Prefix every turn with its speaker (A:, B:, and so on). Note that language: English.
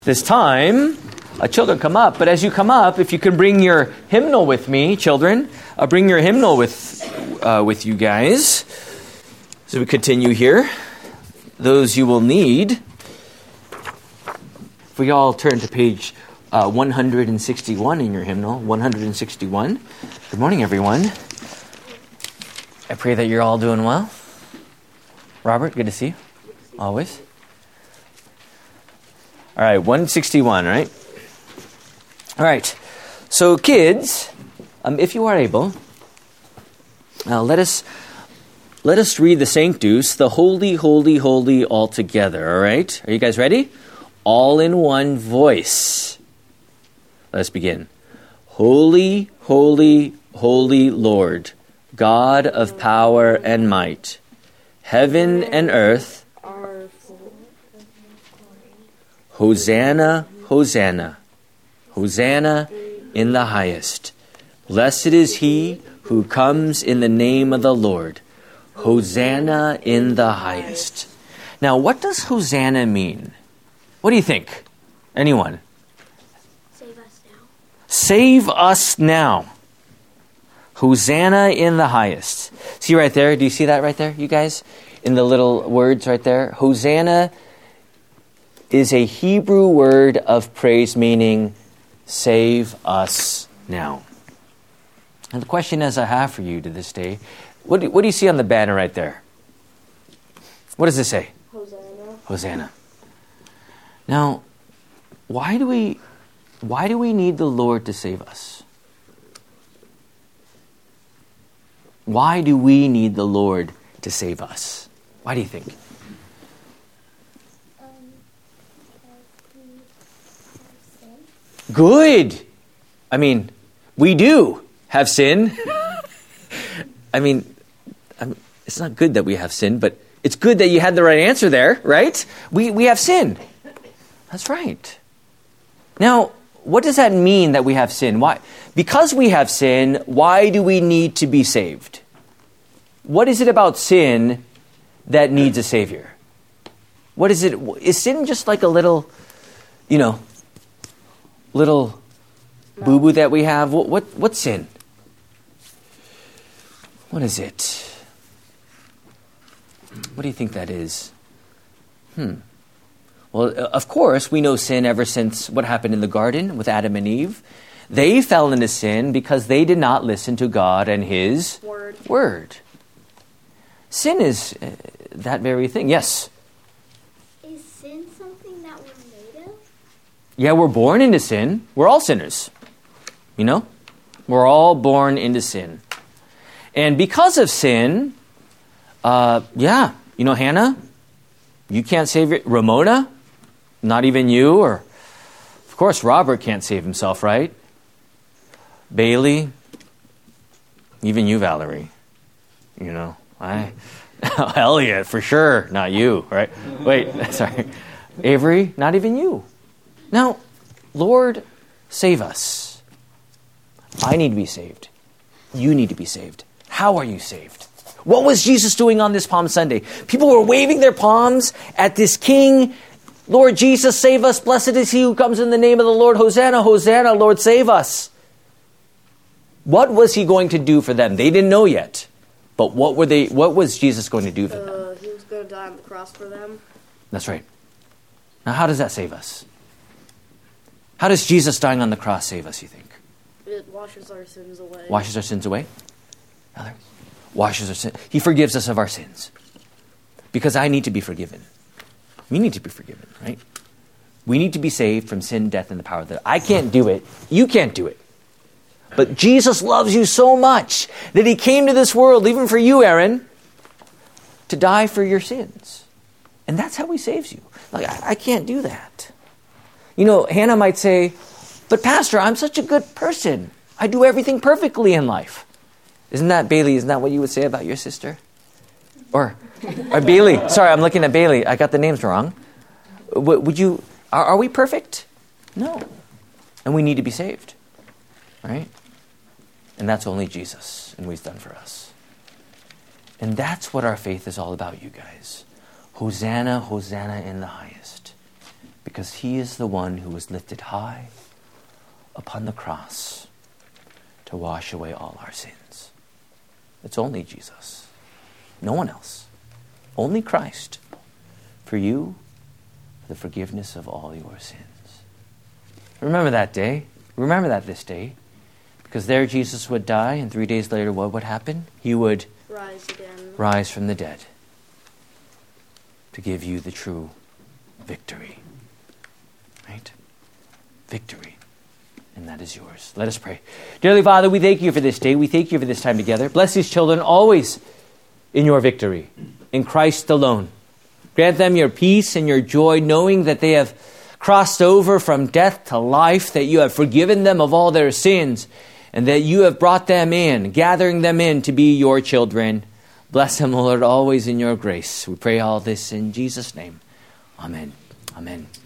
A: This time, children come up, but as you come up, if you can bring your hymnal with me, children, bring your hymnal with you guys. As we continue here, those you will need. If we all turn to page 161 in your hymnal, 161. Good morning, everyone. I pray that you're all doing well. Robert, good to see you. Always. All right, 161, right? All right. So, kids, if you are able, let us read the Sanctus, the Holy, Holy, Holy all together, all right? Are you guys ready? All in one voice. Let's begin. Holy, holy, holy Lord, God of power and might, heaven and earth, Hosanna, Hosanna, Hosanna in the highest. Blessed is he who comes in the name of the Lord. Hosanna in the highest. Now, what does Hosanna mean? What do you think? Anyone?
B: Save us now.
A: Save us now. Hosanna in the highest. See right there? Do you see that right there, you guys? In the little words right there? Hosanna is a Hebrew word of praise meaning save us now. And the question as I have for you to this day, what do you see on the banner right there? What does it say?
B: Hosanna.
A: Hosanna. Now, why do we need the Lord to save us? Why do we need the Lord to save us? Why do you think? Good. I mean, we do have sin. It's not good that we have sin, but it's good that you had the right answer there, right? We have sin. That's right. Now, what does that mean that we have sin? Why? Because we have sin, why do we need to be saved? What is it about sin that needs a savior? What is it? Is sin just like a little, little boo-boo that we have? What's sin? What is it? What do you think that is? Well, of course, we know sin ever since what happened in the garden with Adam and Eve. They fell into sin because they did not listen to God and His Word. Sin is that very thing. Yes?
B: Is sin something that we're made of?
A: Yeah, we're born into sin. We're all sinners. We're all born into sin. And because of sin, Hannah, you can't save it. Ramona, not even you. Or, of course, Robert can't save himself, right? Bailey, even you, Valerie. Elliot, for sure, not you, right? Wait, sorry. Avery, not even you. Now, Lord, save us. I need to be saved. You need to be saved. How are you saved? What was Jesus doing on this Palm Sunday? People were waving their palms at this King. Lord Jesus, save us. Blessed is he who comes in the name of the Lord. Hosanna, Hosanna, Lord, save us. What was he going to do for them? They didn't know yet. But what was Jesus going to do for them?
C: He was going to die on the cross for them.
A: That's right. Now, how does that save us? How does Jesus dying on the cross save us, you think?
C: It washes our sins away.
A: Washes our sins away? Washes our sins. He forgives us of our sins. Because I need to be forgiven. We need to be forgiven, right? We need to be saved from sin, death, and the power of the... I can't do it. You can't do it. But Jesus loves you so much that he came to this world, even for you, Aaron, to die for your sins. And that's how he saves you. I can't do that. Hannah might say, but Pastor, I'm such a good person. I do everything perfectly in life. Isn't that what you would say about your sister? Or Bailey. Sorry, I'm looking at Bailey. I got the names wrong. Are we perfect? No. And we need to be saved. Right? And that's only Jesus and what he's done for us. And that's what our faith is all about, you guys. Hosanna, Hosanna in the highest. because he is the one who was lifted high upon the cross to wash away all our sins. It's only Jesus. No one else. Only Christ. For you, the forgiveness of all your sins. Remember that day. Remember that this day. Because there Jesus would die, and 3 days later what would happen? He would
C: Rise again.
A: rise from the dead to give you the true victory. Right? Victory. And that is yours. Let us pray. Dearly Father, we thank you for this day. We thank you for this time together. Bless these children always in your victory, in Christ alone. Grant them your peace and your joy, knowing that they have crossed over from death to life, that you have forgiven them of all their sins, and that you have brought them in, gathering them in to be your children. Bless them, Lord, always in your grace. We pray all this in Jesus' name. Amen. Amen.